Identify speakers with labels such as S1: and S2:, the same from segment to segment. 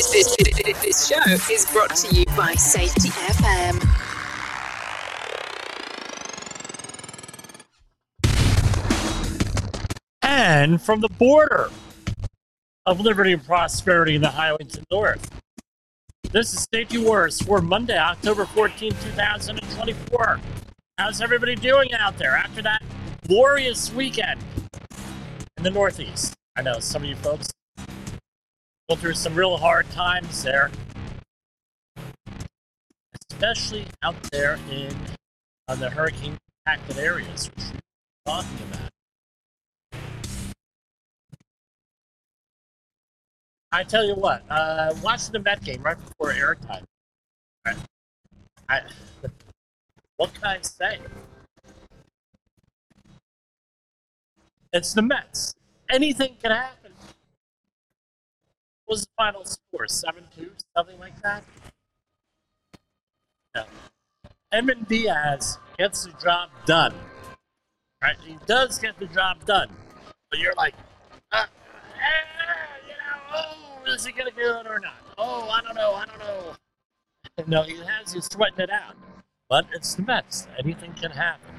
S1: This show is brought to you by Safety FM.
S2: And from the border of liberty and prosperity in the highlands of North, this is Safety Wars for Monday, October 14, 2024. How's everybody doing out there after that glorious weekend in the Northeast? I know some of you folks went through some real hard times there, especially out there in the hurricane-impacted areas, which we're talking about. I tell you what, watching the Met game right before airtime, what can I say? It's the Mets. Anything can happen. What was the final score? 7-2, something like that? No. Edwin Diaz gets the job done. Right? He does get the job done. But you're like, is he going to do it or not? Oh, I don't know. No, he has you sweating it out. But it's the Mets. Anything can happen.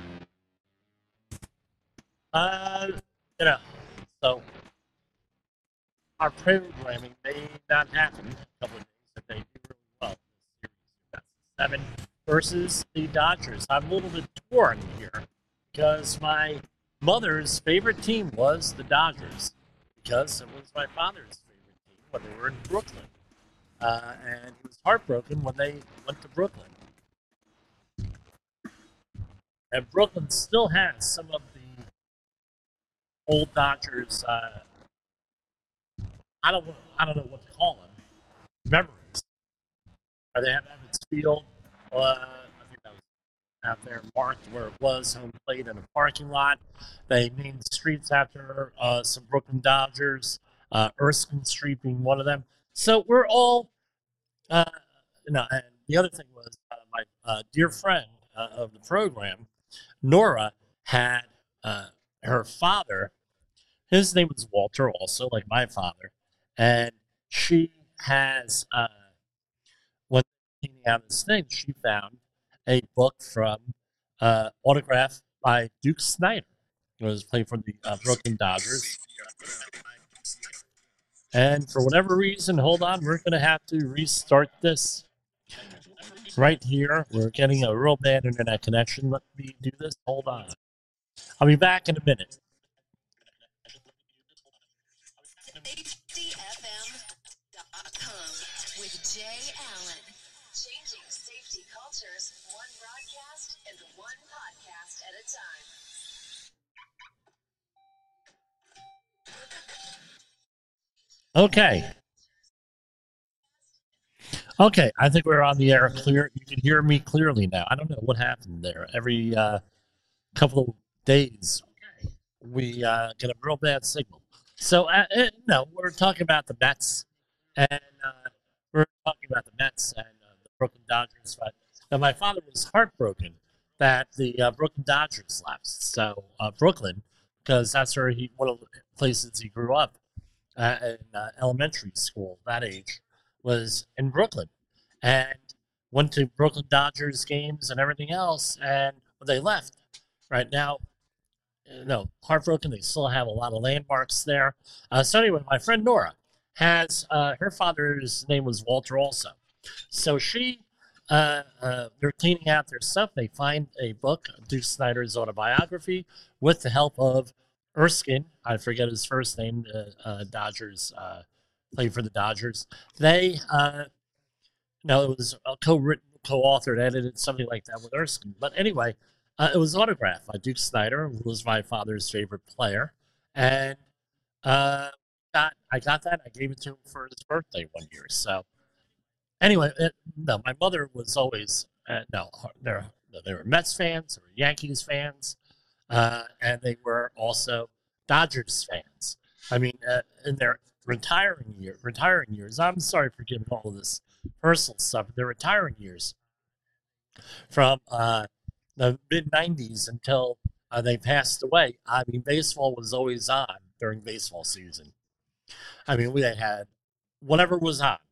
S2: So our programming may not happen in a couple of days, but they do really well in this series. That's 7 versus the Dodgers. I'm a little bit torn here because my mother's favorite team was the Dodgers because it was my father's favorite team when they were in Brooklyn. And he was heartbroken when they went to Brooklyn. And Brooklyn still has some of the old Dodgers, I don't know what to call them, memories. They have Evans Field, I think that was out there marked where it was, home plate in a parking lot. They named streets after some Brooklyn Dodgers, Erskine Street being one of them. So we're all, and the other thing was my dear friend of the program, Nora, had her father. His name was Walter, also like my father, and she has when cleaning out this thing, she found a book from autograph by Duke Snider, who was playing for the Brooklyn Dodgers. And for whatever reason, hold on, we're going to have to restart this right here. We're getting a real bad internet connection. Let me do this. Hold on. I'll be back in a minute.
S1: SafetyFM.com with Jay Allen. Changing safety cultures, one broadcast and one podcast at a time.
S2: Okay, I think we're on the air clear. You can hear me clearly now. I don't know what happened there. Every couple of days, we get a real bad signal. So, no, we're talking about the Mets, and the Brooklyn Dodgers. But my father was heartbroken that the Brooklyn Dodgers left. So, Brooklyn, because that's where one of the places he grew up in elementary school, that age, was in Brooklyn, and went to Brooklyn Dodgers games and everything else. And when they left, right now, heartbroken. They still have a lot of landmarks there. So anyway, my friend Nora has her father's name was Walter also. So they're cleaning out their stuff. They find a book, Duke Snider's autobiography, with the help of Erskine. I forget his first name. Dodgers played for the Dodgers. They, it was co-written, co-authored, edited, something like that with Erskine. But anyway. It was autographed by Duke Snider, who was my father's favorite player. And I got that. I gave it to him for his birthday one year. So anyway, my mother was always, they were Mets fans, they were Yankees fans, and they were also Dodgers fans. I mean, in their retiring years, I'm sorry for giving all of this personal stuff, but their retiring years from the mid-'90s until they passed away. I mean, baseball was always on during baseball season. I mean, we had whatever was on.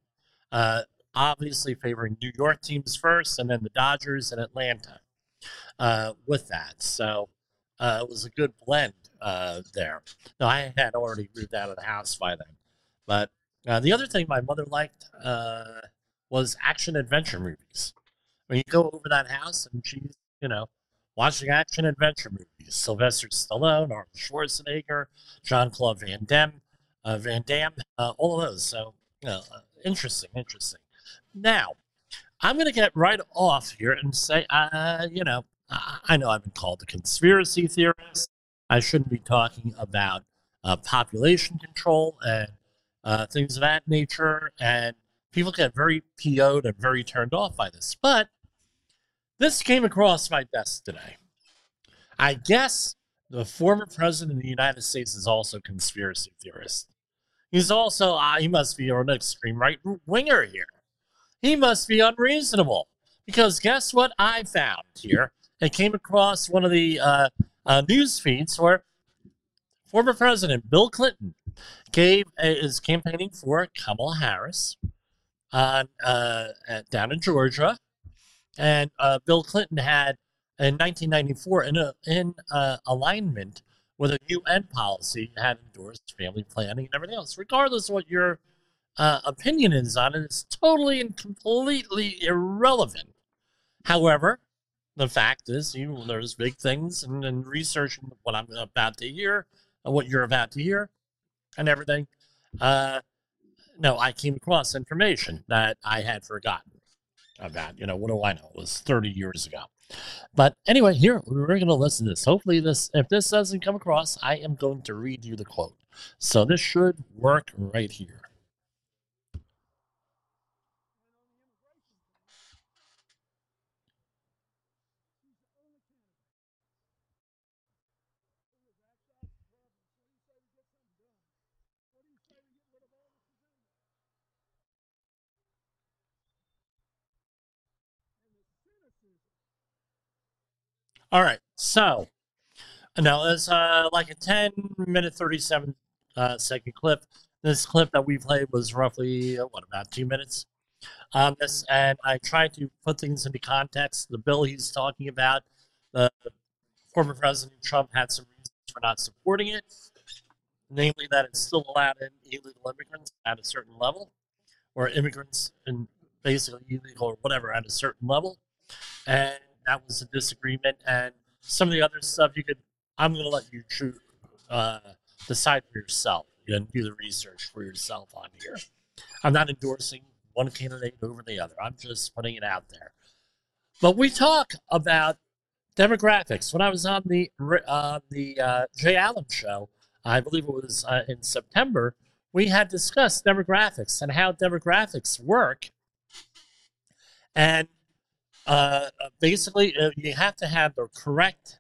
S2: Obviously favoring New York teams first, and then the Dodgers and Atlanta with that. So it was a good blend there. Now, I had already moved out of the house by then. But the other thing my mother liked was action adventure movies. When you go over that house and she's, watching action adventure movies, Sylvester Stallone, Arnold Schwarzenegger, Jean-Claude Van Damme, all of those. So, interesting, interesting. Now, I'm going to get right off here and say, I know I've been called a conspiracy theorist. I shouldn't be talking about population control and things of that nature. And people get very PO'd and very turned off by this. But this came across my desk today. I guess the former president of the United States is also a conspiracy theorist. He's also, he must be an extreme right winger here. He must be unreasonable. Because guess what I found here? It came across one of the news feeds where former President Bill Clinton is campaigning for Kamala Harris down in Georgia. And Bill Clinton had, in 1994, in alignment with a UN policy, had endorsed family planning and everything else. Regardless of what your opinion is on it, it's totally and completely irrelevant. However, the fact is, there's big things and researching what I'm about to hear, what you're about to hear, and everything. No, I came across information that I had forgotten about. What do I know? It was 30 years ago. But anyway, here, we're going to listen to this. Hopefully, if this doesn't come across, I am going to read you the quote. So this should work right here. All right. So now it's like a 10-minute, 37-second clip. This clip that we played was roughly, about 2 minutes? And I tried to put things into context. The bill he's talking about, the former President Trump had some reasons for not supporting it, namely that it's still allowed in illegal immigrants at a certain level, or immigrants and basically illegal or whatever at a certain level. And that was a disagreement. And some of the other stuff I'm going to let you decide for yourself and do the research for yourself on here. I'm not endorsing one candidate over the other. I'm just putting it out there. But we talk about demographics. When I was on the Jay Allen show, I believe it was in September, we had discussed demographics and how demographics work. And basically, you have to have the correct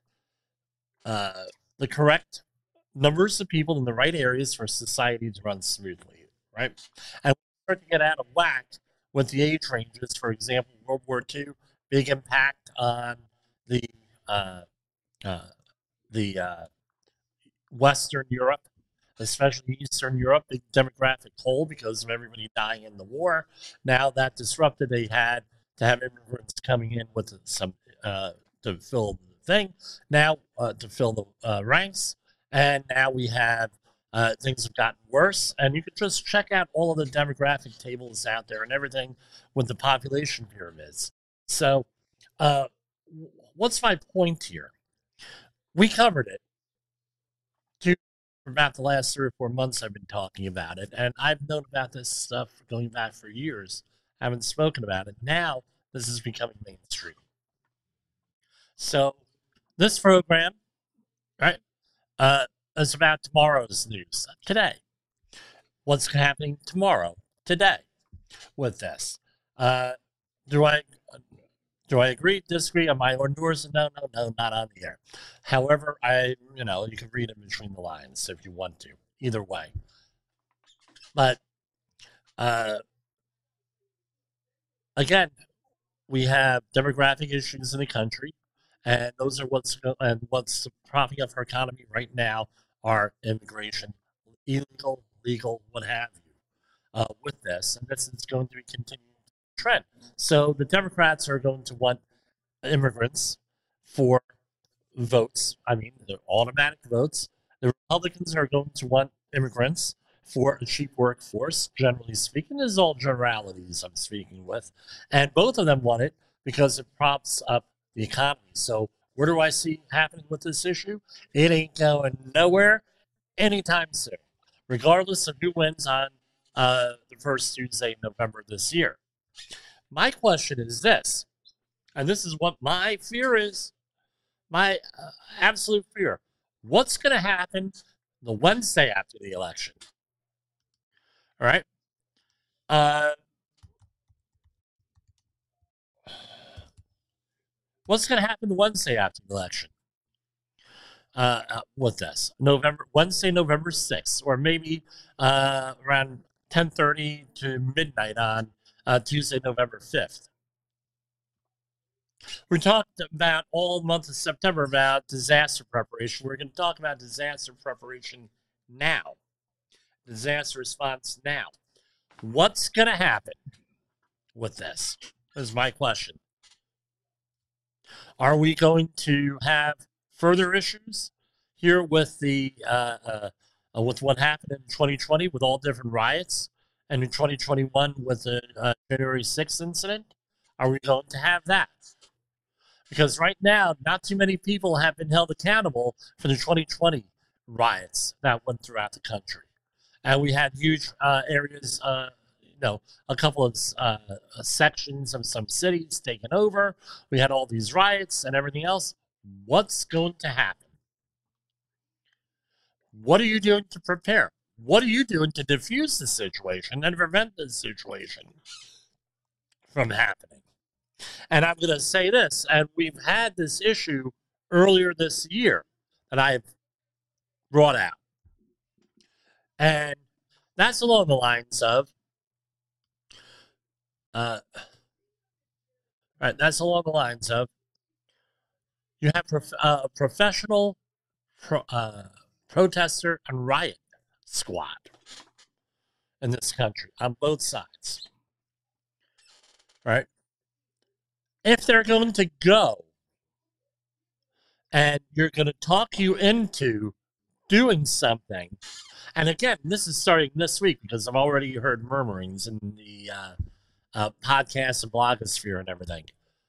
S2: numbers of people in the right areas for society to run smoothly, right? And we start to get out of whack with the age ranges. For example, World War II, big impact on the Western Europe, especially Eastern Europe, big demographic hole because of everybody dying in the war. Now that disrupted, they had to have immigrants coming in with some to fill the thing. Now to fill the ranks, and now we have things have gotten worse. And you can just check out all of the demographic tables out there and everything with the population pyramids. So, what's my point here? We covered it. For about the last 3 or 4 months, I've been talking about it, and I've known about this stuff going back for years. I haven't spoken about it. Now, this is becoming mainstream. So, this program, right, is about tomorrow's news. Today. What's happening tomorrow, today, with this. Do I agree, disagree? Am I endorsing? No, not on the air. However, you can read it between the lines if you want to. Either way. But, again, we have demographic issues in the country, and those are what's propping up our economy right now are immigration, illegal, legal, what have you. with this, and this is going to be continuing trend. So the Democrats are going to want immigrants for votes. I mean, they're automatic votes. The Republicans are going to want immigrants for a cheap workforce, generally speaking. This is all generalities I'm speaking with. And both of them want it because it props up the economy. So what do I see happening with this issue? It ain't going nowhere anytime soon, regardless of who wins on the first Tuesday in November this year. My question is this, and this is what my fear is, my absolute fear. What's going to happen the Wednesday after the election? All right. What's going to happen the Wednesday after the election? With this Wednesday, November 6th, or maybe around 10:30 to midnight on Tuesday, November 5th. We talked about all month of September about disaster preparation. We're going to talk about disaster preparation now, disaster response now. What's going to happen with this is my question. Are we going to have further issues here with the with what happened in 2020 with all different riots, and in 2021 with the January 6th incident? Are we going to have that? Because right now, not too many people have been held accountable for the 2020 riots that went throughout the country. And we had huge areas, a couple of sections of some cities taken over. We had all these riots and everything else. What's going to happen? What are you doing to prepare? What are you doing to diffuse the situation and prevent the situation from happening? And I'm going to say this, and we've had this issue earlier this year that I've brought out. And that's along the lines of, you have a professional protester and riot squad in this country on both sides. Right? If they're going to go and you're going to talk you into doing something, and again, this is starting this week because I've already heard murmurings in the podcast and blogosphere and everything.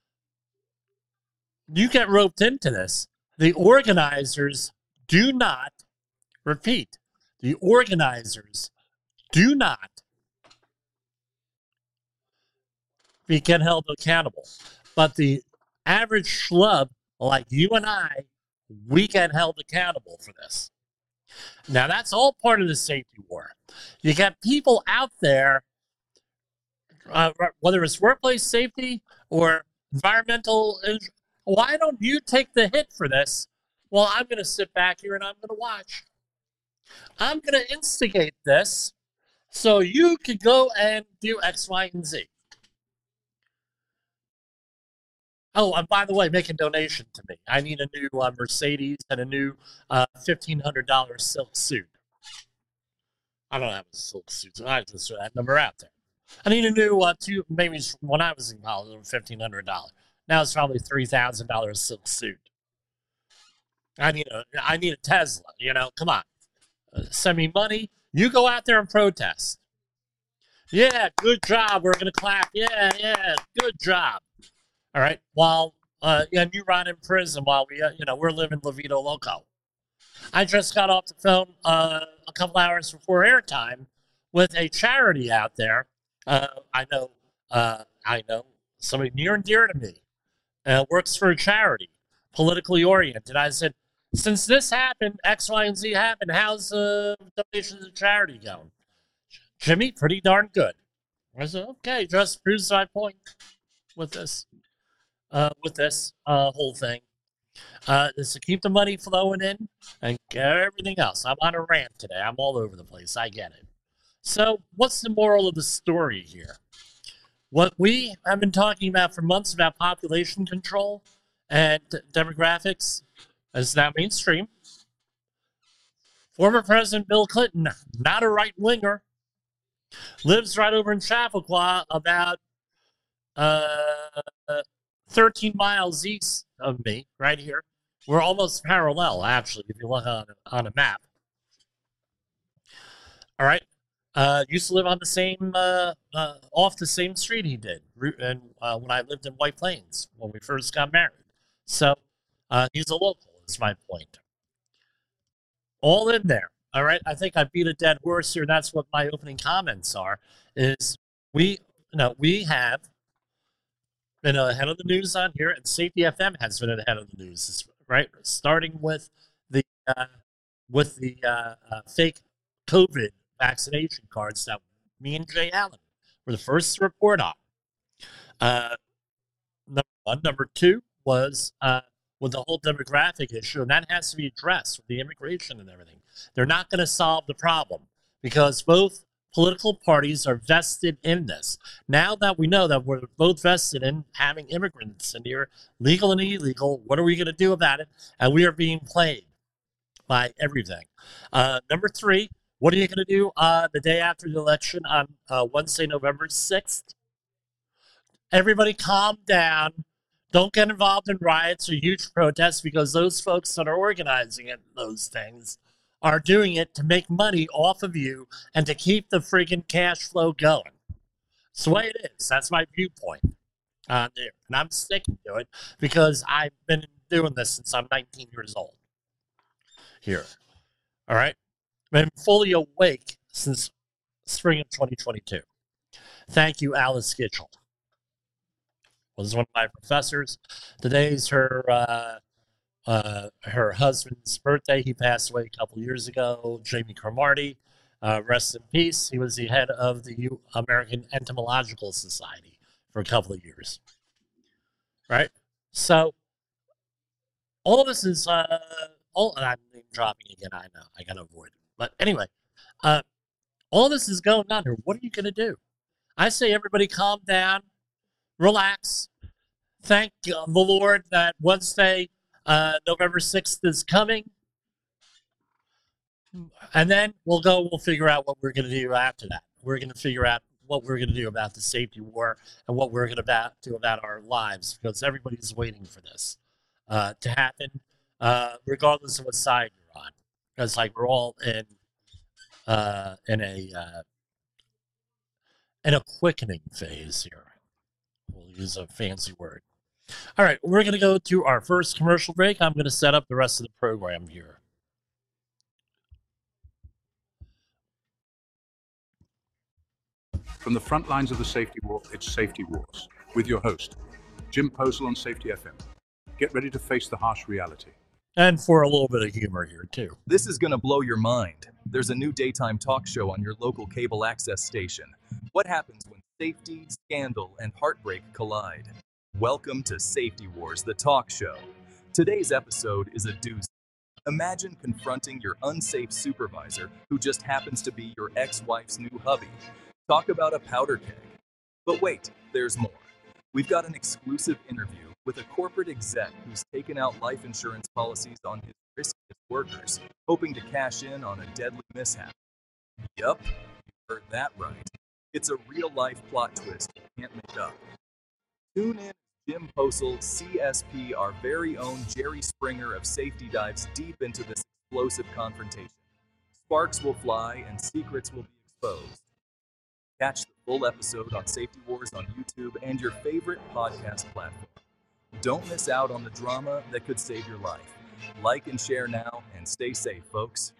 S2: You get roped into this. The organizers do not, repeat, the organizers do not get held accountable. But the average schlub like you and I, we get held accountable for this. Now, that's all part of the safety war. You got people out there, whether it's workplace safety or environmental, why don't you take the hit for this? Well, I'm going to sit back here and I'm going to watch. I'm going to instigate this so you could go and do X, Y, and Z. Oh, and by the way, make a donation to me. I need a new Mercedes and a new $1,500 silk suit. I don't have a silk suit, so I just throw that number out there. I need a new maybe when I was in college, $1,500. Now it's probably $3,000 silk suit. I need a Tesla. Come on, send me money. You go out there and protest. Yeah, good job. We're gonna clap. Yeah, good job. All right. While you rot in prison while we're living La Vida Loco. I just got off the phone a couple hours before airtime with a charity out there. I know somebody near and dear to me works for a charity, politically oriented. I said, since this happened, X, Y, and Z happened, how's donations to charity going? Jimmy, pretty darn good. I said, okay, just proves my point with this. Whole thing is to keep the money flowing in and get everything else. I'm on a rant today. I'm all over the place. I get it. So what's the moral of the story here? What we have been talking about for months about population control and demographics is now mainstream. Former President Bill Clinton, not a right-winger, lives right over in Chappaqua, about 13 miles east of me, right here. We're almost parallel, actually, if you look on a map. All right. Used to live on the same, off the same street he did, and when I lived in White Plains when we first got married. So he's a local, is my point. All in there. All right. I think I beat a dead horse here. That's what my opening comments are. Is we have been ahead of the news on here, and Safety FM has been ahead of the news, right? Starting with the fake COVID vaccination cards that me and Jay Allen were the first to report on. Number one. Number two was with the whole demographic issue, and that has to be addressed with the immigration and everything. They're not going to solve the problem because both political parties are vested in this. Now that we know that we're both vested in having immigrants in here, legal and illegal, what are we going to do about it? And we are being played by everything. Number three, what are you going to do the day after the election on Wednesday, November 6th? Everybody calm down. Don't get involved in riots or huge protests because those folks that are organizing it, those things, are doing it to make money off of you and to keep the friggin' cash flow going. It's the way it is. That's my viewpoint there. And I'm sticking to it because I've been doing this since I'm 19 years old here. All right? I've been fully awake since spring of 2022. Thank you, Alice Gitchell. Was one of my professors. Today's her husband's birthday. He passed away a couple years ago. Jamie Cromartie, rest in peace. He was the head of the American Entomological Society for a couple of years. Right? So, all of this is, I'm name dropping again, I know. I got to avoid it. But anyway, all this is going on here. What are you going to do? I say everybody calm down, relax, thank the Lord that Wednesday, November 6th is coming. And then we'll figure out what we're going to do after that. We're going to figure out what we're going to do about the safety war and what we're going to do about our lives because everybody's waiting for this to happen, regardless of what side you're on. Because like we're all in a quickening phase here. We'll use a fancy word. All right, we're going to go to our first commercial break. I'm going to set up the rest of the program here.
S3: From the front lines of the safety war, it's Safety Wars with your host, Jim Posel on Safety FM. Get ready to face the harsh reality.
S2: And for a little bit of humor here, too.
S4: This is going to blow your mind. There's a new daytime talk show on your local cable access station. What happens when safety, scandal, and heartbreak collide? Welcome to Safety Wars, the talk show. Today's episode is a doozy. Imagine confronting your unsafe supervisor who just happens to be your ex-wife's new hubby. Talk about a powder keg. But wait, there's more. We've got an exclusive interview with a corporate exec who's taken out life insurance policies on his riskiest workers, hoping to cash in on a deadly mishap. Yup, you heard that right. It's a real-life plot twist you can't make up. Tune in as Jim Posel, CSP, our very own Jerry Springer of Safety, dives deep into this explosive confrontation. Sparks will fly and secrets will be exposed. Catch the full episode on Safety Wars on YouTube and your favorite podcast platform. Don't miss out on the drama that could save your life. Like and share now, and stay safe, folks.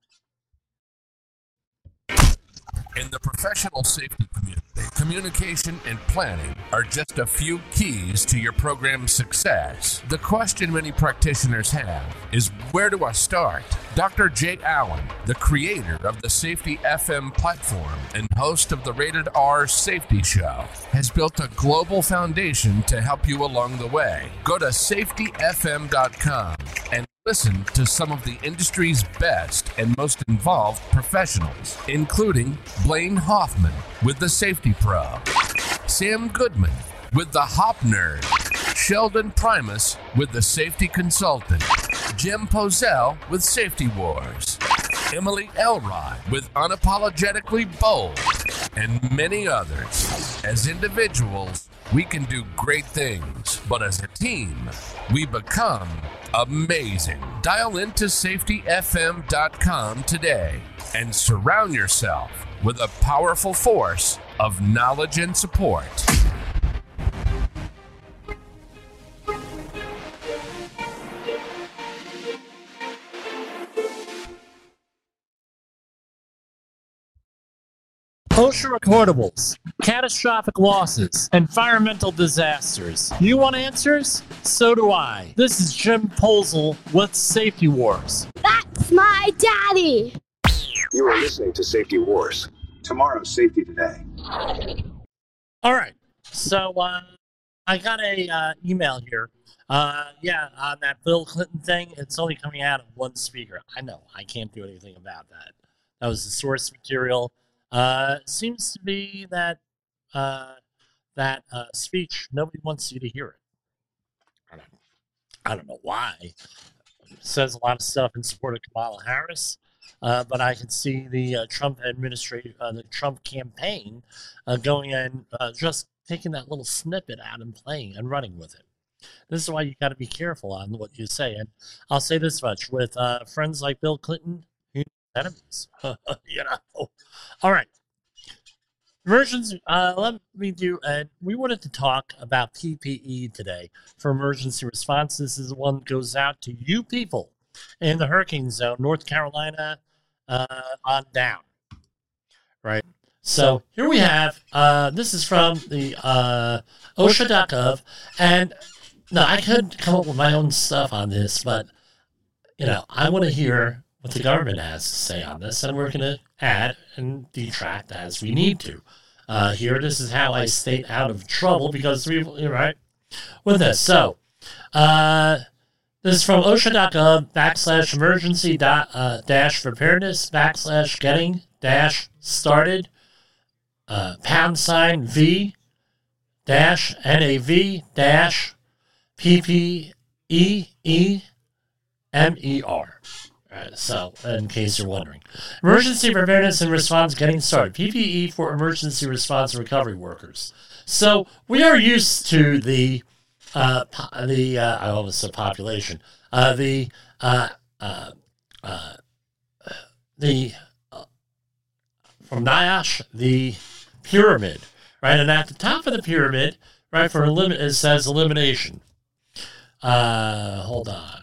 S5: In the professional safety community, communication and planning are just a few keys to your program's success. The question many practitioners have is, where do I start? Dr. Jay Allen, the creator of the Safety FM platform and host of the Rated R Safety Show, has built a global foundation to help you along the way. Go to safetyfm.com and listen to some of the industry's best and most involved professionals, including Blaine Hoffman with the Safety Pro, Sam Goodman with the Hop Nerd, Sheldon Primus with the Safety Consultant, Jim Posel with Safety Wars. Emily Elrod with Unapologetically Bold, and many others. As individuals, we can do great things, but as a team, we become amazing. Dial into safetyfm.com today and surround yourself with a powerful force of knowledge and support.
S2: OSHA recordables, catastrophic losses, environmental disasters. You want answers? So do I. This is Jim Posel with Safety Wars.
S6: That's my daddy!
S7: You are listening to Safety Wars. Tomorrow's Safety Today.
S2: All right. So I got a email here. On that Bill Clinton thing, it's only coming out of one speaker. I know. I can't do anything about that. That was the source material. Seems to be that speech, nobody wants you to hear it. I don't know why. It says a lot of stuff in support of Kamala Harris, but I can see the Trump administration, the Trump campaign, going and just taking that little snippet out and playing and running with it. This is why you got to be careful on what you say. And I'll say this much: with friends like Bill Clinton, enemies. All right. Emergency. Let me do. We wanted to talk about PPE today for emergency response. This is one that goes out to you people in the hurricane zone, North Carolina, on down. Right. So here we have. This is from the OSHA.gov, and no, I could come up with my own stuff on this, but I want to hear what the government has to say on this, and we're going to add and detract as we need to. Here, this is how I stay out of trouble, because right with this. So, this is from OSHA.gov /emergency dash preparedness /getting dash started #V dash NAV dash PPEEMER. So, in case you're wondering, emergency preparedness and response getting started. PPE for emergency response and recovery workers. So we are used to the I almost said population. From NIOSH, the pyramid, right? And at the top of the pyramid, right, for it says elimination. Hold on.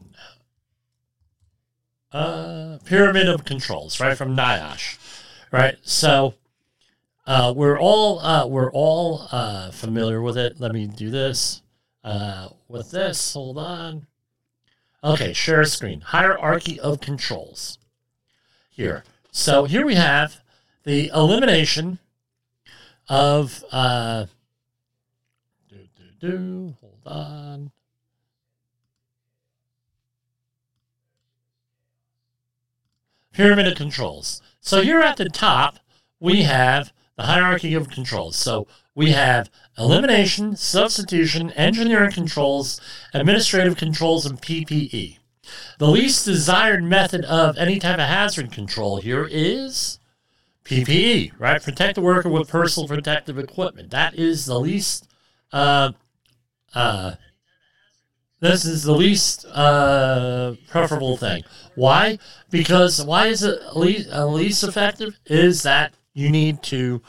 S2: Pyramid of controls, right, from NIOSH, right? So we're all familiar with it. Let me do this with this. Hold on. Okay, share screen. Hierarchy of controls. Here. So here we have the elimination of hold on. Pyramid of controls. So here at the top, we have the hierarchy of controls. So we have elimination, substitution, engineering controls, administrative controls, and PPE. The least desired method of any type of hazard control here is PPE, right? Protect the worker with personal protective equipment. That is the least this is the least preferable thing. Why? Because why is it least effective? Is that you need to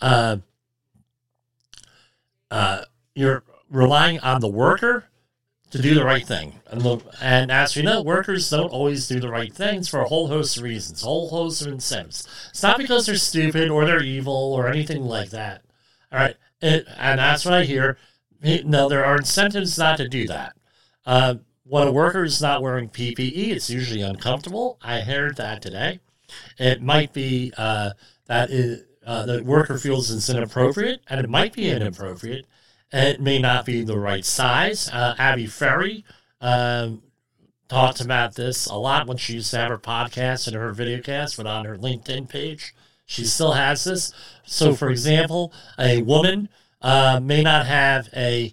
S2: you're relying on the worker to do the right thing. And as we know, workers don't always do the right things for a whole host of reasons, a whole host of incentives. It's not because they're stupid or they're evil or anything like that. All right. And that's what I hear. No, there are incentives not to do that. When a worker is not wearing PPE, it's usually uncomfortable. I heard that today. It might be the worker feels it's inappropriate, and it might be inappropriate. It may not be the right size. Abby Ferry talked about this a lot when she used to have her podcast and her videocast, but on her LinkedIn page, she still has this. So, for example, a woman may not have the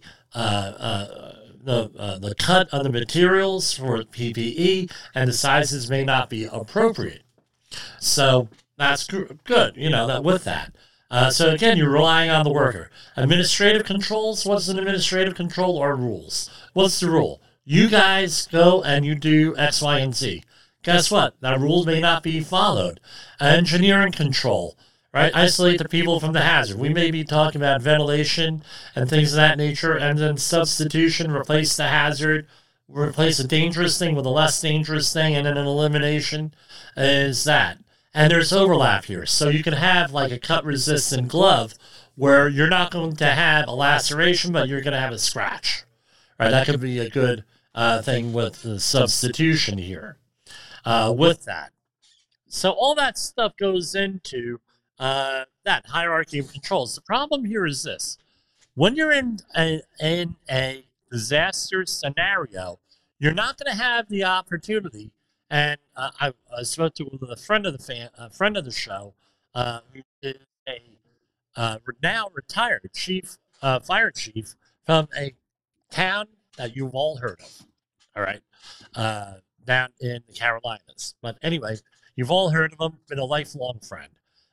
S2: cut of the materials for PPE, and the sizes may not be appropriate. So that's good, that with that. So again, you're relying on the worker. Administrative controls, what's an administrative control or rules? What's the rule? You guys go and you do X, Y, and Z. Guess what? That rule may not be followed. Engineering control, right? Isolate the people from the hazard. We may be talking about ventilation and things of that nature, and then substitution, replace the hazard, replace a dangerous thing with a less dangerous thing, and then an elimination is that. And there's overlap here. So you can have like a cut-resistant glove where you're not going to have a laceration, but you're going to have a scratch. Right? That could be a good thing with the substitution here. With that. So all that stuff goes into that hierarchy of controls. The problem here is this. When you're in a disaster scenario, you're not going to have the opportunity. And I spoke to a friend of the show, who is a now retired fire chief from a town that you've all heard of. All right. Down in the Carolinas. But anyway, you've all heard of him, been a lifelong friend.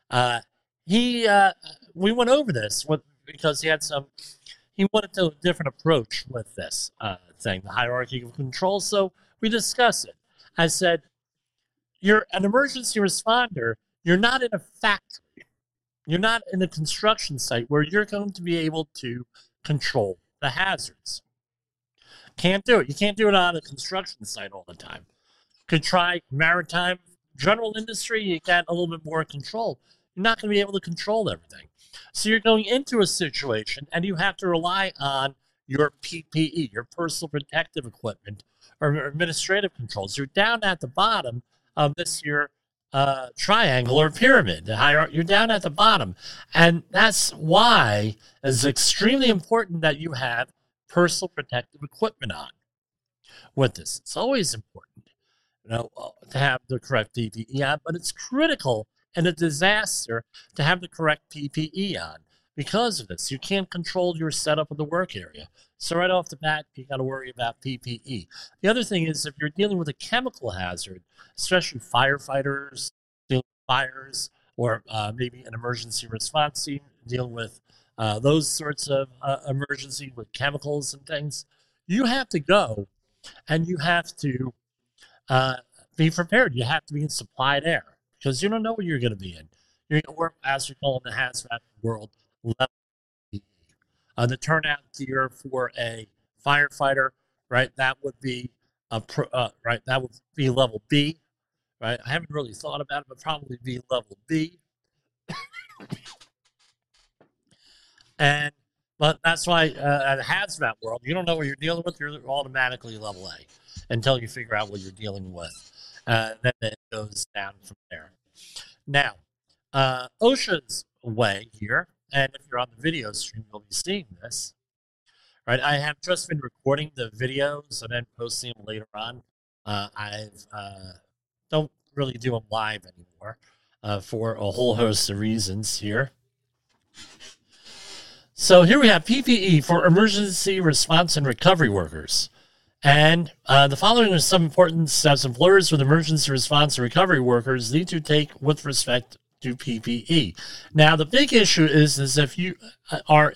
S2: We went over this because he wanted a different approach with this thing, the hierarchy of control. So we discussed it. I said, you're an emergency responder. You're not in a factory. You're not in a construction site where you're going to be able to control the hazards. Can't do it. You can't do it on a construction site all the time. Could try maritime, general industry, you got a little bit more control. You're not going to be able to control everything. So you're going into a situation and you have to rely on your PPE, your personal protective equipment, or administrative controls. You're down at the bottom of this here triangle or pyramid. You're down at the bottom. And that's why it's extremely important that you have personal protective equipment on with this. It's always important, to have the correct PPE on, but it's critical in a disaster to have the correct PPE on. Because of this, you can't control your setup of the work area. So right off the bat, you got to worry about PPE. The other thing is if you're dealing with a chemical hazard, especially firefighters dealing with fires, or maybe an emergency response team dealing with those sorts of emergency with chemicals and things, you have to go and you have to be prepared. You have to be in supplied air because you don't know what you're going to be in. You're going to work, as we call in the hazmat world, level B. The turnout gear for a firefighter, right? That would be right. That would be level B, right? I haven't really thought about it, but probably be level B. But that's why in the hazmat world, you don't know what you're dealing with. You're automatically level A until you figure out what you're dealing with. Then it goes down from there. Now, OSHA's way here, and if you're on the video stream, you'll be seeing this. Right, I have just been recording the videos and then posting them later on. I've don't really do them live anymore for a whole host of reasons here. So here we have PPE for emergency response and recovery workers. And the following are some important steps employers with emergency response and recovery workers need to take with respect to PPE. Now, the big issue is if you are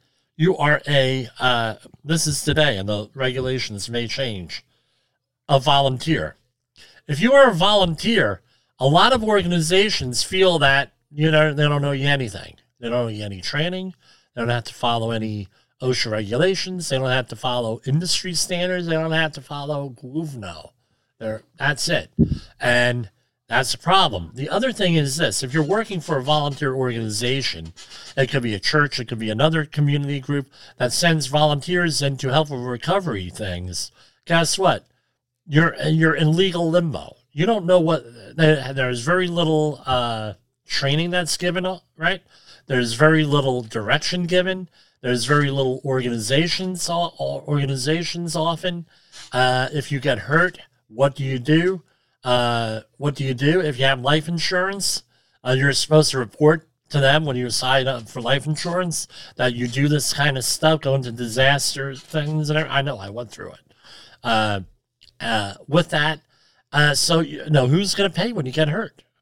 S2: this is today, and the regulations may change, a volunteer. If you are a volunteer, a lot of organizations feel that, they don't owe you anything. They don't owe you any training. They don't have to follow any OSHA regulations. They don't have to follow industry standards. They don't have to follow GOVNO. That's it. And that's the problem. The other thing is this. If you're working for a volunteer organization, it could be a church, it could be another community group that sends volunteers in to help with recovery things. Guess what? You're in legal limbo. You don't know what... There's very little training that's given, right? There's very little direction given. There's very little organizations often. If you get hurt, what do you do? If you have life insurance? You're supposed to report to them when you sign up for life insurance that you do this kind of stuff, go into disaster things. And I know I went through it. With that, so who's going to pay when you get hurt?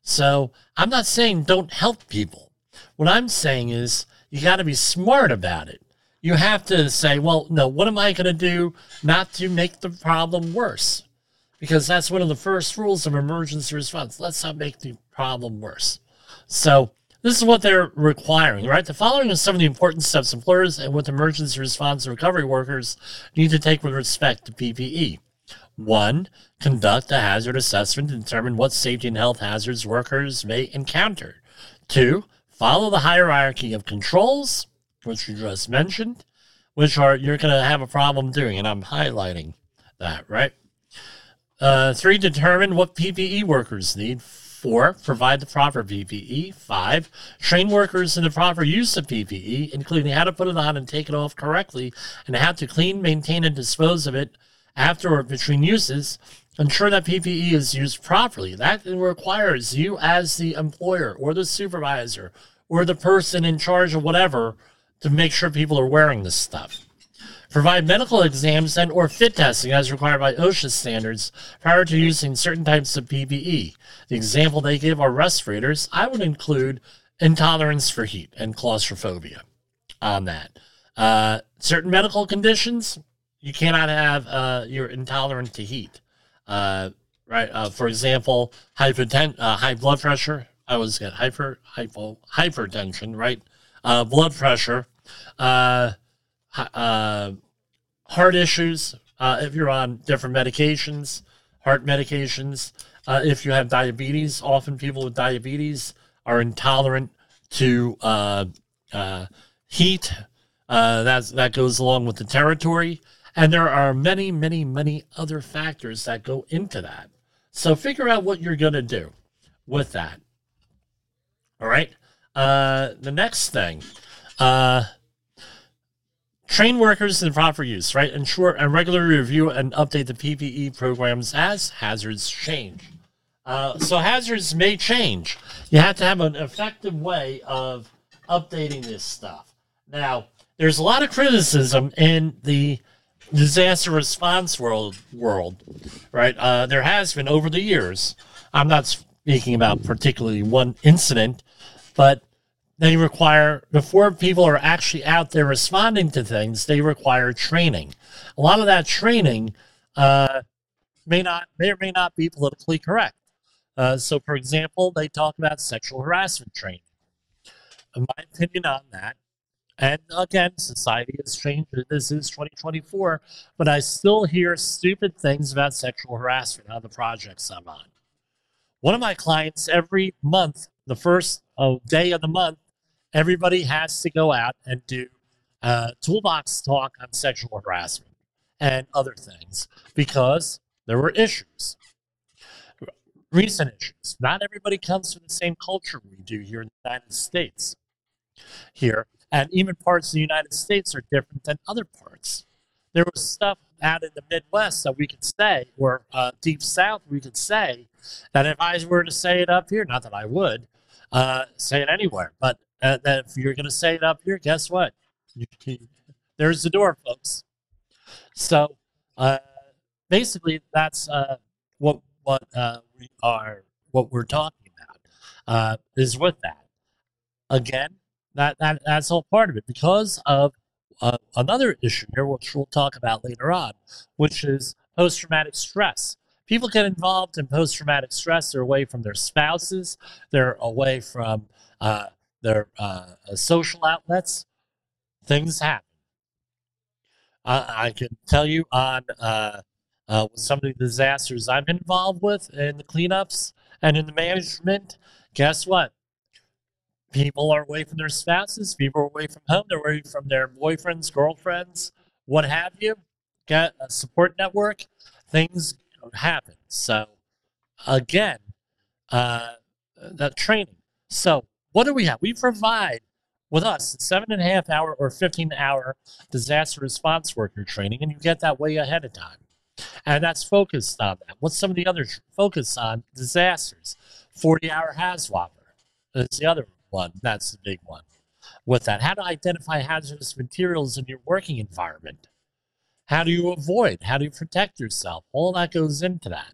S2: So I'm not saying don't help people. What I'm saying is you got to be smart about it. You have to say, well, no, what am I going to do not to make the problem worse? Because that's one of the first rules of emergency response. Let's not make the problem worse. So this is what they're requiring, right? The following are some of the important steps employers and with emergency response and recovery workers need to take with respect to PPE. 1. Conduct a hazard assessment to determine what safety and health hazards workers may encounter. 2. Follow the hierarchy of controls, which you just mentioned, which are you're going to have a problem doing, and I'm highlighting that, right? 3. Determine what PPE workers need. 4. Provide the proper PPE. 5. Train workers in the proper use of PPE, including how to put it on and take it off correctly, and how to clean, maintain, and dispose of it after or between uses. Ensure that PPE is used properly. That requires you as the employer or the supervisor or the person in charge of whatever to make sure people are wearing this stuff. Provide medical exams and or fit testing as required by OSHA standards prior to using certain types of PPE. The example they give are respirators. I would include intolerance for heat and claustrophobia on that. Certain medical conditions, you cannot have, you're intolerant to heat. Right? For example, high blood pressure. I always get hypertension, right? Blood pressure, heart issues, if you're on different medications, heart medications. If you have diabetes, often people with diabetes are intolerant to heat. That goes along with the territory. And there are many, many, many other factors that go into that. So figure out what you're going to do with that. All right. The next thing, train workers in proper use, right? Ensure and regularly review and update the PPE programs as hazards change. So hazards may change. You have to have an effective way of updating this stuff. Now, there's a lot of criticism in the disaster response world, right? There has been over the years. I'm not speaking about particularly one incident, but they require, before people are actually out there responding to things, they require training. A lot of that training may or may not be politically correct. So, for example, they talk about sexual harassment training. In my opinion on that, and again, society has changed. This is 2024, but I still hear stupid things about sexual harassment on the projects I'm on. One of my clients, every month, the first day of the month, everybody has to go out and do toolbox talk on sexual harassment and other things because there were issues, recent issues. Not everybody comes from the same culture we do here in the United States. Here. And even parts of the United States are different than other parts. There was stuff out in the Midwest that we could say, or deep South, we could say, that if I were to say it up here, not that I would say it anywhere, but that if you're going to say it up here, guess what? There's the door, folks. So basically, that's what we're talking about is with that. Again. That's all part of it because of another issue here, which we'll talk about later on, which is post-traumatic stress. People get involved in post-traumatic stress. They're away from their spouses. They're away from their social outlets. Things happen. I can tell you on some of the disasters I'm involved with in the cleanups and in the management, guess what? People are away from their spouses. People are away from home. They're away from their boyfriends, girlfriends, what have you. Get a support network. Things happen. So, again, that training. So, what do we have? We provide with us 7.5 hour or 15-hour disaster response worker training, and you get that way ahead of time. And that's focused on that. What's some of the other focus on disasters? 40-hour HAZWOPER is the other one. That's the big one. With that, how to identify hazardous materials in your working environment. How do you avoid? How do you protect yourself? All that goes into that.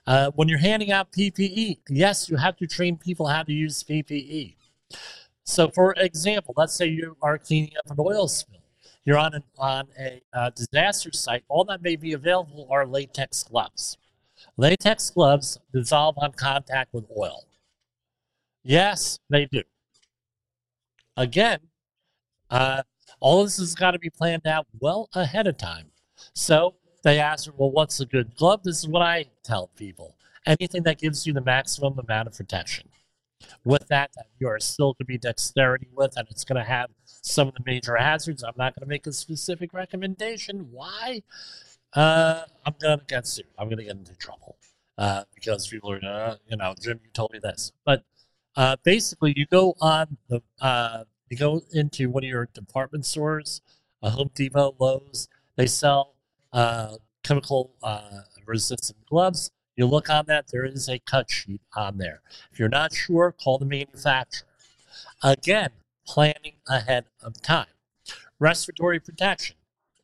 S2: When you're handing out PPE, yes, you have to train people how to use PPE. So, for example, let's say you are cleaning up an oil spill. You're on a disaster site. All that may be available are latex gloves. Latex gloves dissolve on contact with oil. Yes, they do. Again, all this has got to be planned out well ahead of time. So they ask, well, what's a good glove? This is what I tell people. Anything that gives you the maximum amount of protection. With that you are still to be dexterity with, and it's going to have some of the major hazards. I'm not going to make a specific recommendation. Why? I'm going to get sued. I'm going to get into trouble because people are, Jim, you told me this. But basically, you go on you go into one of your department stores, a Home Depot, Lowe's. They sell chemical resistant gloves. You look on that, there is a cut sheet on there. If you're not sure, call the manufacturer. Again, planning ahead of time. Respiratory protection.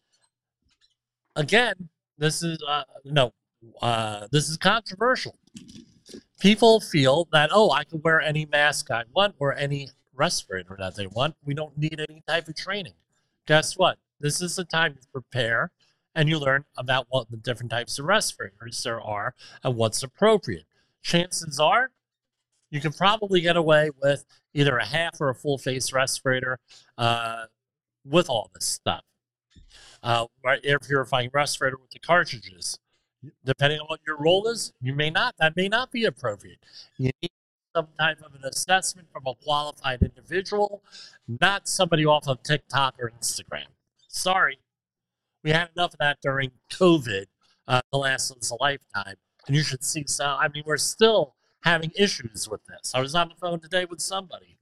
S2: Again, this is this is controversial. People feel that, I can wear any mask I want or any respirator that they want. We don't need any type of training. Guess what? This is the time to prepare and you learn about what the different types of respirators there are and what's appropriate. Chances are you can probably get away with either a half or a full face respirator with all this stuff. Air purifying respirator with the cartridges, depending on what your role is, that may not be appropriate. You need some type of an assessment from a qualified individual, not somebody off of TikTok or Instagram. Sorry. We had enough of that during COVID to last us a lifetime. And you should see some. I mean, we're still having issues with this. I was on the phone today with somebody.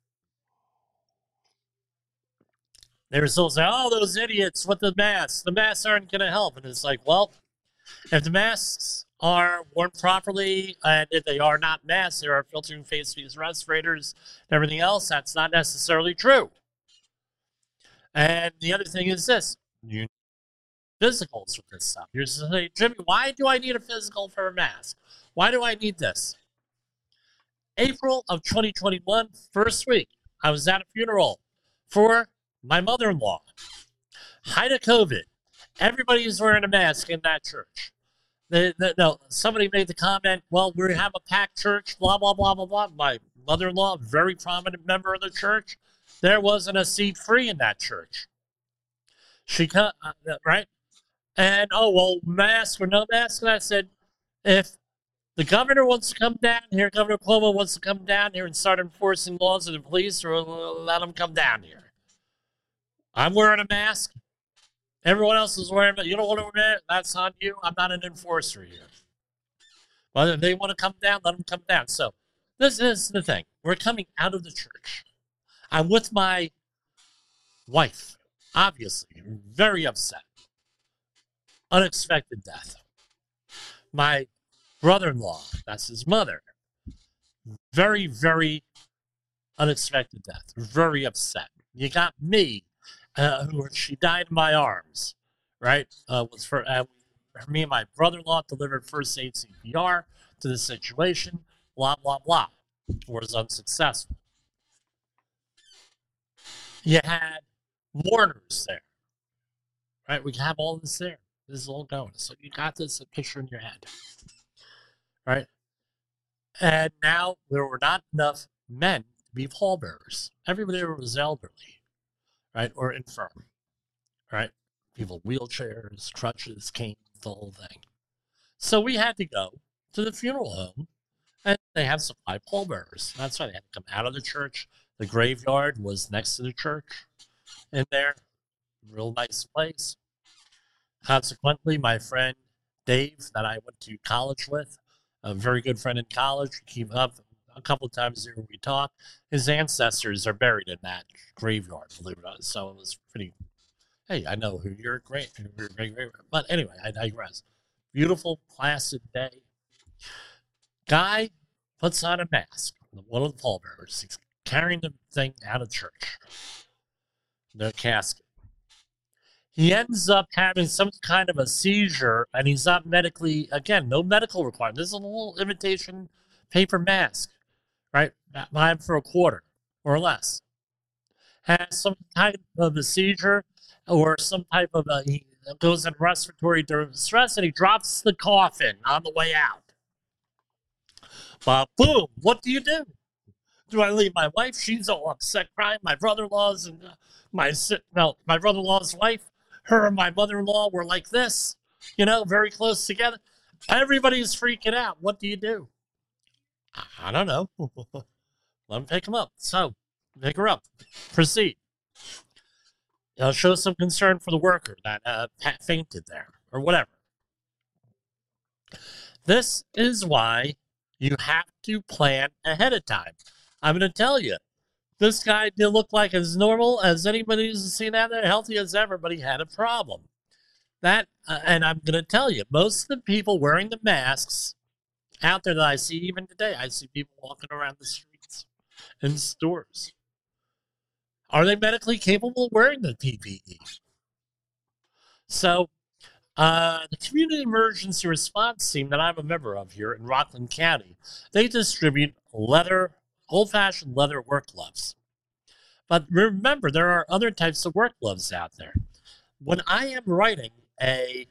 S2: They were still saying, those idiots with the masks. The masks aren't going to help. And it's like, well, if the masks are worn properly and if they are not masks, there are filtering face respirators and everything else, that's not necessarily true. And the other thing is this. You physicals with this stuff. You're saying, Jimmy, why do I need a physical for a mask? Why do I need this? April of 2021, first week, I was at a funeral for my mother-in-law. Height of COVID. Everybody's wearing a mask in that church. Somebody made the comment, well, we have a packed church, blah, blah, blah, blah, blah. My mother-in-law, very prominent member of the church, there wasn't a seat free in that church. Right? And, mask or no mask. And I said, if the governor wants to come down here, Governor Cuomo wants to come down here and start enforcing laws of the police, or let him come down here. I'm wearing a mask. Everyone else is wearing it. You don't want to wear it? That's on you. I'm not an enforcer here. But if they want to come down, let them come down. So this is the thing. We're coming out of the church. I'm with my wife, obviously, very upset. Unexpected death. My brother-in-law, that's his mother, very, very unexpected death. Very upset. You got me, she died in my arms, right? Me and my brother-in-law delivered first aid CPR to the situation, blah, blah, blah. Was unsuccessful. You had mourners there, right? We have all this there. This is all going. So you got this picture in your head, right? And now there were not enough men to be pallbearers. Everybody there was elderly, right? Or infirm, right? People, wheelchairs, crutches, canes, the whole thing. So we had to go to the funeral home, and they have supply pallbearers. That's why they had to come out of the church. The graveyard was next to the church in there. Real nice place. Consequently, my friend Dave, that I went to college with, a very good friend in college, we keep up a couple of times a year we talk. His ancestors are buried in that graveyard, believe it or not. So it was pretty, hey, I know who you're great. But anyway, I digress. Beautiful, placid day. Guy puts on a mask, one of the pallbearers. He's carrying the thing out of church, the casket. He ends up having some kind of a seizure, and he's not medically, again, no medical requirement. This is a little imitation paper mask, right? Buy him for $25 or less. Has some type of a seizure or some type of he goes in respiratory distress, and he drops the coffin on the way out. But boom, what do? Do I leave my wife? She's all upset, crying. My brother-in-law's and my brother-in-law's wife, her and my mother-in-law were like this, very close together. Everybody's freaking out. What do? I don't know. Let him pick him up. So, pick her up. Proceed. Show some concern for the worker that fainted there, or whatever. This is why you have to plan ahead of time. I'm going to tell you, this guy did look like as normal as anybody who's seen out there, healthy as ever, but he had a problem. And I'm going to tell you, most of the people wearing the masks out there that I see even today, I see people walking around the streets in stores. Are they medically capable of wearing the PPE? So, the Community Emergency Response Team that I'm a member of here in Rockland County, they distribute old-fashioned leather work gloves. But remember, there are other types of work gloves out there. When I am writing a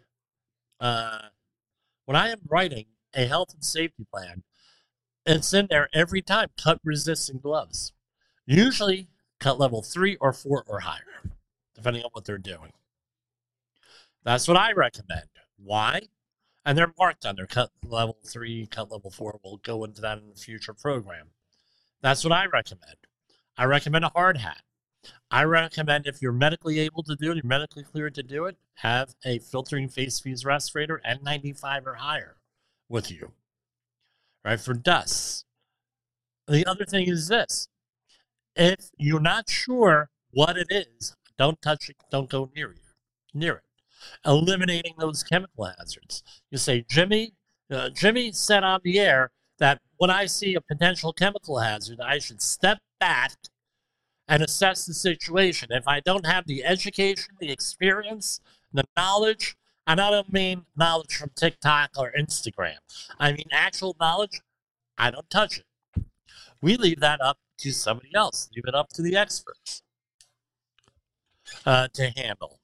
S2: health and safety plan, it's in there every time, cut-resistant gloves. Usually cut level 3 or 4 or higher, depending on what they're doing. That's what I recommend. Why? And they're marked on there, cut level 3, cut level 4. We'll go into that in a future program. That's what I recommend. I recommend a hard hat. I recommend, if you're medically able to do it, you're medically cleared to do it, have a filtering face fuse respirator N95 or higher with you, right, for dust. The other thing is this. If you're not sure what it is, don't touch it, don't go near it. Eliminating those chemical hazards. You say, Jimmy said on the air that when I see a potential chemical hazard, I should step back and assess the situation. If I don't have the education, the experience, the knowledge, and I don't mean knowledge from TikTok or Instagram, I mean actual knowledge, I don't touch it. We leave that up to somebody else. Leave it up to the experts to handle.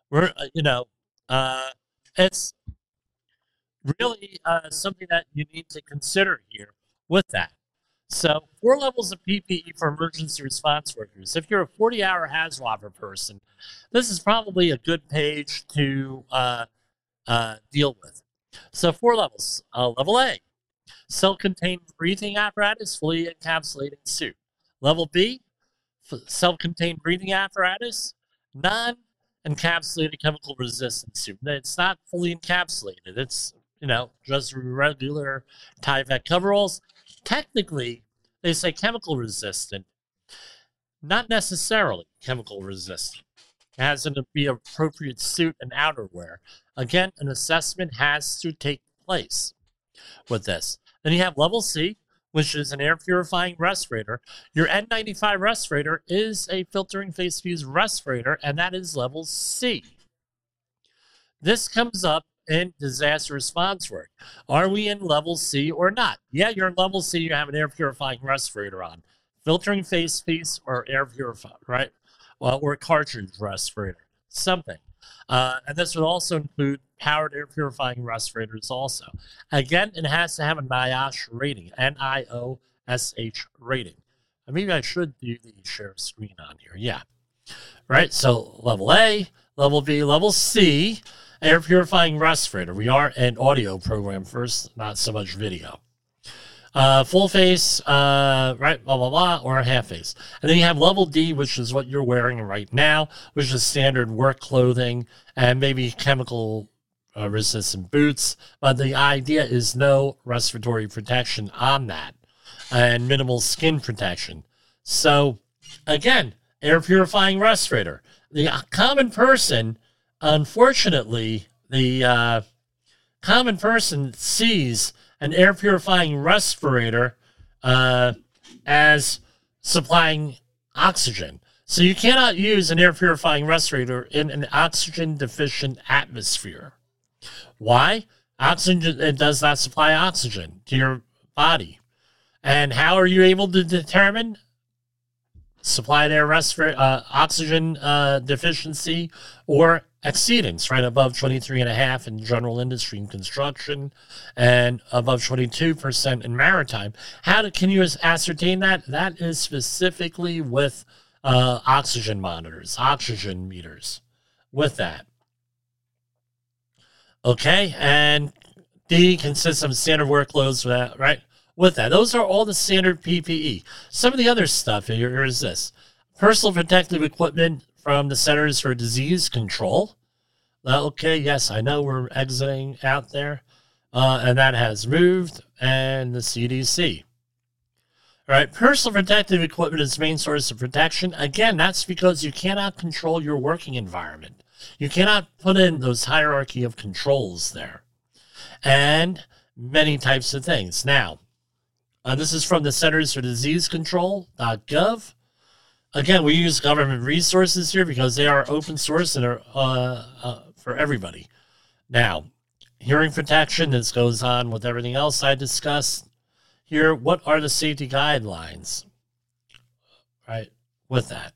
S2: It's really something that you need to consider here with that. So, 4 levels of PPE for emergency response workers. If you're a 40-hour HAZWOPER person, this is probably a good page to deal with. So, 4 levels. Level A, self-contained breathing apparatus, fully encapsulating suit. Level B, self-contained breathing apparatus, non-encapsulated chemical resistant suit. It's not fully encapsulated. It's, just regular Tyvek coveralls. Technically, they say chemical resistant, not necessarily chemical resistant. It has to be an appropriate suit and outerwear. Again, an assessment has to take place with this. Then you have level C, which is an air purifying respirator. Your N95 respirator is a filtering face fuse respirator, and that is level C. This comes up in disaster response work. Are we in level C or not? Yeah, you're in level C. You have an air purifying respirator on. Filtering face fuse or air purifier, right? Well, or a cartridge respirator, something. And this would also include powered air purifying respirators also. Again, it has to have a NIOSH rating, NIOSH rating. Maybe I should do the share screen on here. Yeah. Right, so level A, level B, level C, air purifying respirator. We are an audio program first, not so much video. Full face, right, blah, blah, blah, or a half face. And then you have level D, which is what you're wearing right now, which is standard work clothing and maybe chemical resistant boots. But the idea is no respiratory protection on that and minimal skin protection. So, again, air purifying respirator. The common person, unfortunately, the common person sees an air purifying respirator as supplying oxygen. So you cannot use an air purifying respirator in an oxygen deficient atmosphere. Why? Oxygen, it does not supply oxygen to your body. And how are you able to determine supplied air oxygen deficiency or exceedance, right above 23.5% in general industry and construction and above 22% in maritime? Can you ascertain that? That is specifically with oxygen monitors, oxygen meters with that. Okay, and D consists of standard workloads, right? With that, those are all the standard PPE. Some of the other stuff here is this: personal protective equipment from the Centers for Disease Control. Okay, yes, I know we're exiting out there, and that has moved, and the CDC. All right, personal protective equipment is the main source of protection. Again, that's because you cannot control your working environment. You cannot put in those hierarchy of controls there. And many types of things. Now, this is from the Centers for Disease Control.gov. Again, we use government resources here because they are open source and are for everybody. Now, hearing protection, this goes on with everything else I discussed here. What are the safety guidelines? Right, with that.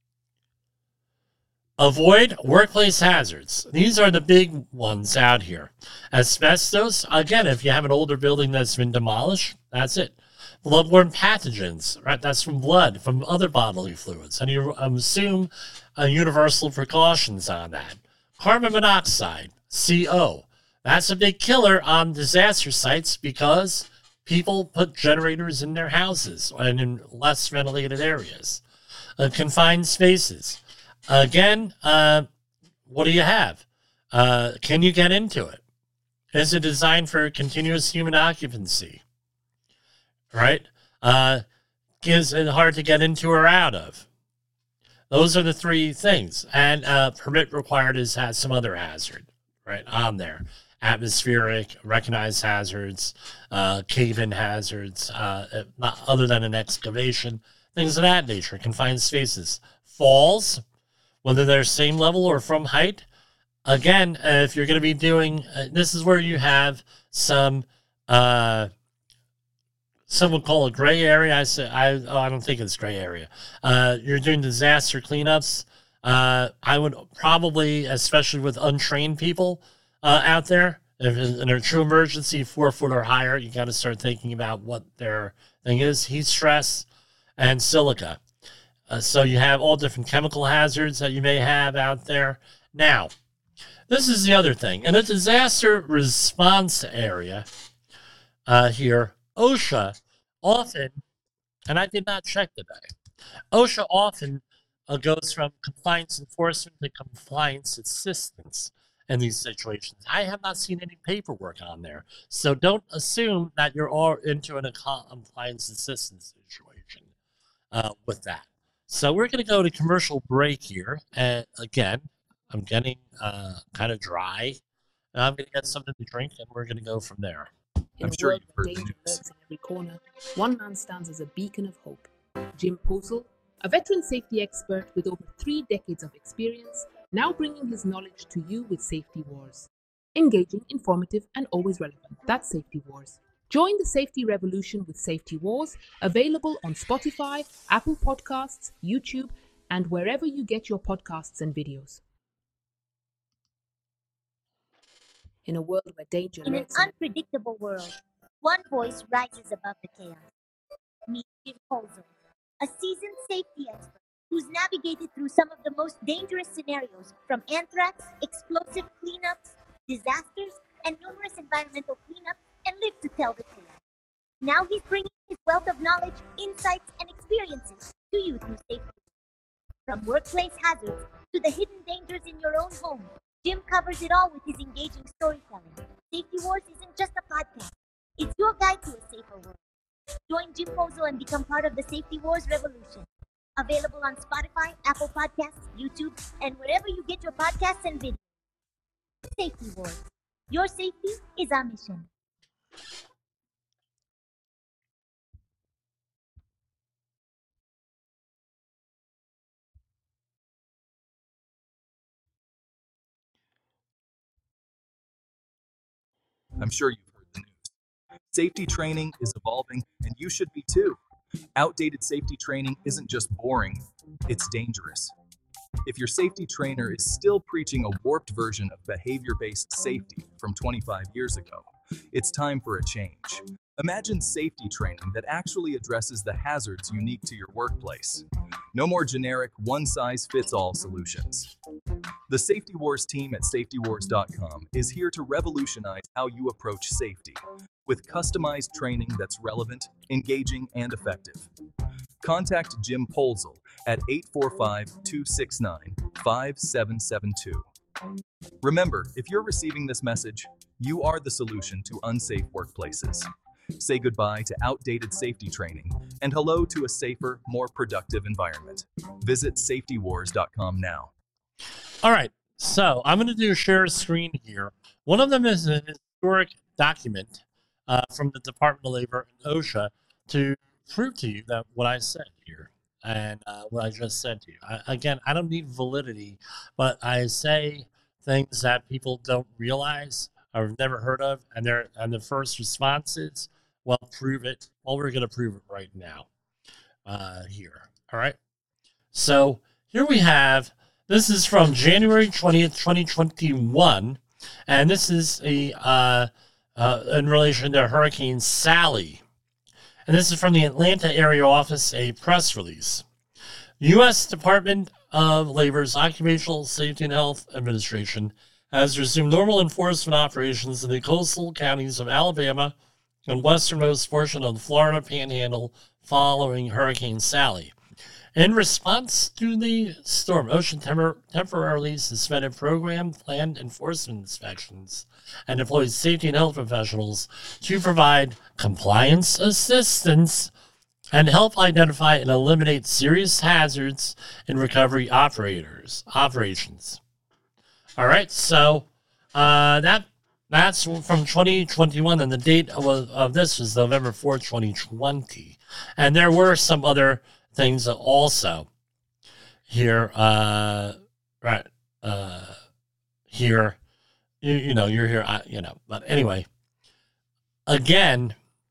S2: Avoid workplace hazards. These are the big ones out here. Asbestos, again, if you have an older building that's been demolished, that's it. Bloodborne pathogens, right? That's from blood, from other bodily fluids. And you assume universal precautions on that. Carbon monoxide, CO. That's a big killer on disaster sites because people put generators in their houses and in less ventilated areas. Confined spaces. Again, what do you have? Can you get into it? Is it designed for continuous human occupancy? Right? Is it hard to get into or out of? Those are the three things. And permit required has some other hazard, right, on there. Atmospheric, recognized hazards, cave-in hazards, not other than an excavation, things of that nature. Confined spaces. Falls, whether they're same level or from height. Again, if you're going to be doing, this is where you have some, some would call it gray area. I don't think it's gray area. You're doing disaster cleanups. I would probably, especially with untrained people out there, if in a true emergency, 4 foot or higher, you got to start thinking about what their thing is. Heat stress and silica. So you have all different chemical hazards that you may have out there. Now, this is the other thing. In a disaster response area here, OSHA often, and I did not check today, OSHA often goes from compliance enforcement to compliance assistance in these situations. I have not seen any paperwork on there. So don't assume that you're all into a compliance assistance situation with that. So we're going to go to commercial break here. And again, I'm getting kind of dry. And I'm going to get something to drink, and we're going to go from there.
S8: In a world where danger lurks in every corner, one man stands as a beacon of hope. Jim Posel, a veteran safety expert with over 3 decades of experience, now bringing his knowledge to you with Safety Wars. Engaging, informative, and always relevant. That's Safety Wars. Join the safety revolution with Safety Wars, available on Spotify, Apple Podcasts, YouTube, and wherever you get your podcasts and videos. In a world where danger
S9: In an
S8: lurks
S9: unpredictable world, one voice rises above the chaos. Meet Jim Posel, a seasoned safety expert who's navigated through some of the most dangerous scenarios, from anthrax, explosive cleanups, disasters, and numerous environmental cleanups, and lived to tell the tale. Now he's bringing his wealth of knowledge, insights, and experiences to you through safety. From workplace hazards to the hidden dangers in your own home, Jim covers it all with his engaging storytelling. Safety Wars isn't just a podcast. It's your guide to a safer world. Join Jim Posel and become part of the Safety Wars revolution. Available on Spotify, Apple Podcasts, YouTube, and wherever you get your podcasts and videos. Safety Wars. Your safety is our mission.
S4: I'm sure you've heard the news. Safety training is evolving, and you should be too. Outdated safety training isn't just boring, it's dangerous. If your safety trainer is still preaching a warped version of behavior-based safety from 25 years ago, it's time for a change. Imagine safety training that actually addresses the hazards unique to your workplace. No more generic one-size-fits-all solutions. The Safety Wars team at safetywars.com is here to revolutionize how you approach safety, with customized training that's relevant, engaging, and effective. Contact Jim Polzel at 845-269-5772. Remember, if you're receiving this message, you are the solution to unsafe workplaces. Say goodbye to outdated safety training and hello to a safer, more productive environment. Visit safetywars.com now.
S2: All right, so I'm going to do a share screen here. One of them is an historic document from the Department of Labor and OSHA to prove to you that what I said here and what I just said to you. I don't need validity, but I say things that people don't realize or have never heard of, and the first response is, well, prove it. Well, we're going to prove it right now here. All right. So here we have, this is from January 20th, 2021, and this is in relation to Hurricane Sally. And this is from the Atlanta area office, a press release. U.S. Department of Labor's Occupational Safety and Health Administration has resumed normal enforcement operations in the coastal counties of Alabama and westernmost portion of the Florida Panhandle following Hurricane Sally. In response to the storm, OSHA temporarily suspended program planned enforcement inspections and deployed safety and health professionals to provide compliance assistance and help identify and eliminate serious hazards in recovery operations. All right, so that's from 2021, and the date of this was November 4th, 2020. And there were some other things also here, here, you're here, but anyway, again,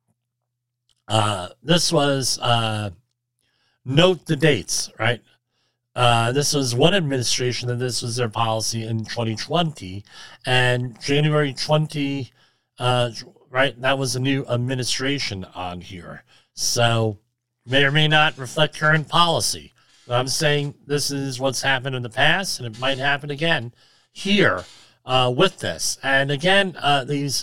S2: this was, note the dates, right? This was one administration, and this was their policy in 2020, and January 20, right? That was a new administration on here. So may or may not reflect current policy. But I'm saying this is what's happened in the past, and it might happen again here with this. And again, these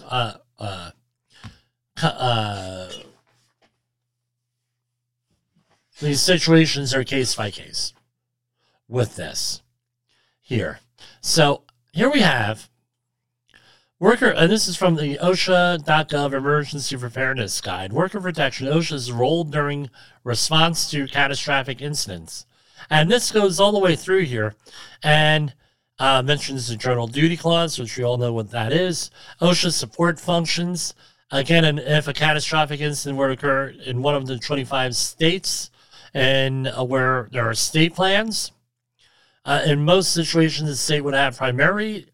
S2: situations are case by case with this here. So here we have and this is from the OSHA.gov Emergency Preparedness Guide. Worker protection, OSHA's role during response to catastrophic incidents. And this goes all the way through here and mentions the General Duty Clause, which we all know what that is. OSHA support functions. Again, and if a catastrophic incident were to occur in one of the 25 states and where there are state plans, in most situations, the state would have primary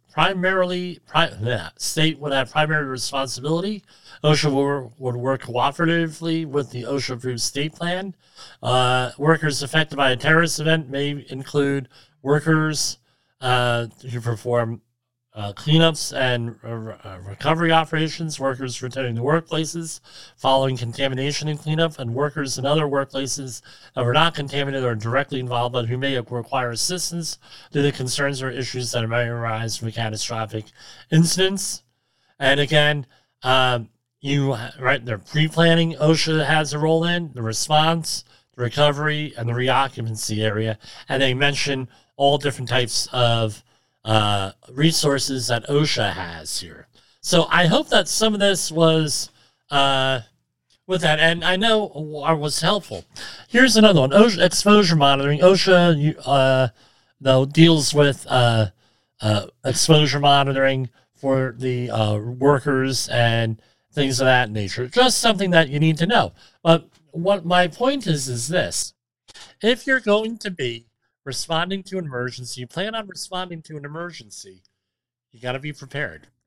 S2: responsibility. OSHA would work cooperatively with the OSHA-approved state plan. Workers affected by a terrorist event may include workers who perform cleanups and recovery operations, workers returning to workplaces following contamination and cleanup, and workers in other workplaces that were not contaminated or directly involved but who may require assistance due to concerns or issues that may arise from catastrophic incidents. And again, they're pre-planning. OSHA has a role in the response, the recovery, and the reoccupancy area, and they mention all different types of resources that OSHA has here. So I hope that some of this was with that, and I know was helpful. Here's another one: OSHA exposure monitoring. OSHA deals with exposure monitoring for the workers and things of that nature. Just something that you need to know. But what my point is this: if you're going to be responding to an emergency, you plan on responding to an emergency, you got to be prepared.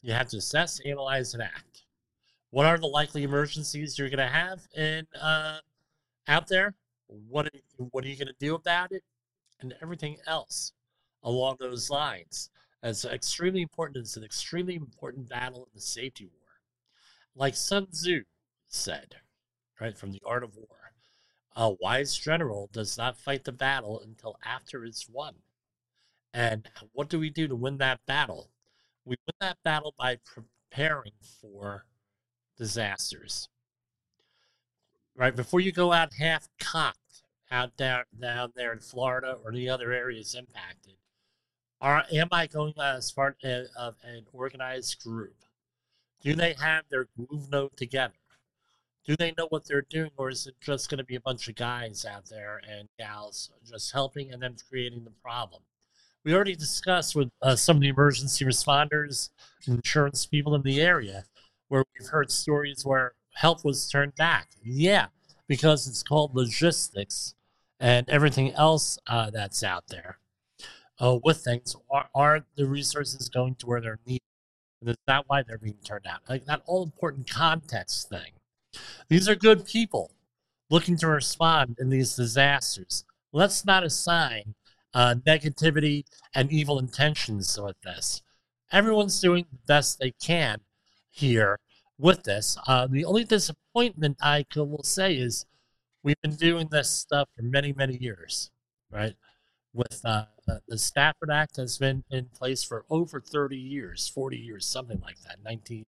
S2: You have to assess, analyze, and act. What are the likely emergencies you're going to have out there? What are you going to do about it? And everything else along those lines. It's extremely important. It's an extremely important battle in the safety war. Like Sun Tzu said, right, from The Art of War, a wise general does not fight the battle until after it's won. And what do we do to win that battle? We win that battle by preparing for disasters. Right, before you go out half-cocked out down there in Florida or the other areas impacted, am I going as part of an organized group? Do they have their groove note together? Do they know what they're doing, or is it just going to be a bunch of guys out there and gals just helping and then creating the problem? We already discussed with some of the emergency responders and insurance people in the area where we've heard stories where help was turned back. Yeah, because it's called logistics and everything else that's out there. With things, are the resources going to where they're needed? And is that why they're being turned out? Like that all-important context thing. These are good people looking to respond in these disasters. Let's not assign negativity and evil intentions with this. Everyone's doing the best they can here with this. The only disappointment I will say is we've been doing this stuff for many, many years, right? With the Stafford Act has been in place for over 30 years, 40 years, something like that, 19.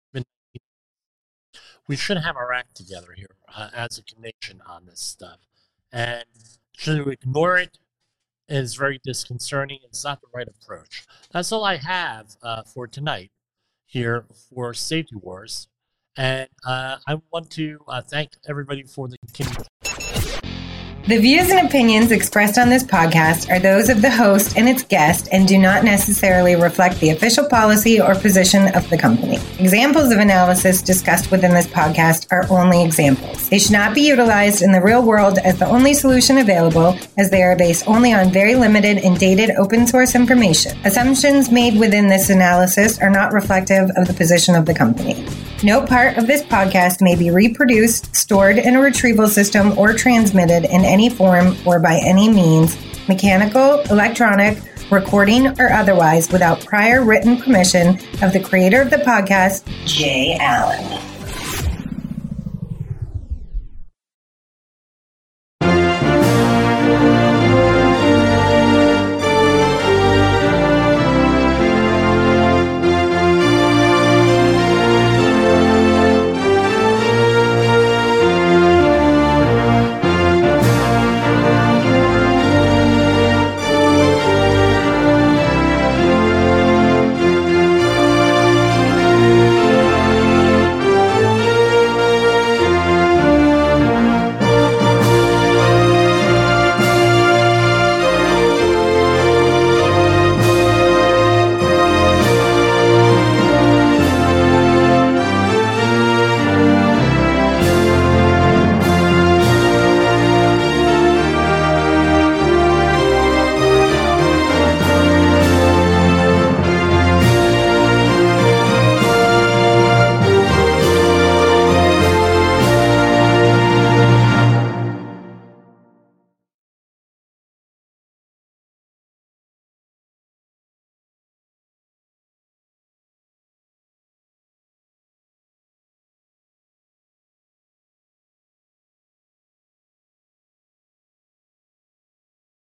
S2: We should have our act together here as a nation on this stuff. And should we ignore it? It is very disconcerting. It's not the right approach. That's all I have for tonight here for Safety Wars. And I want to thank everybody for the continued.
S10: The views and opinions expressed on this podcast are those of the host and its guest and do not necessarily reflect the official policy or position of the company. Examples of analysis discussed within this podcast are only examples. They should not be utilized in the real world as the only solution available, as they are based only on very limited and dated open source information. Assumptions made within this analysis are not reflective of the position of the company. No part of this podcast may be reproduced, stored in a retrieval system, or transmitted in any form or by any means, mechanical, electronic, recording, or otherwise, without prior written permission of the creator of the podcast, Jay Allen.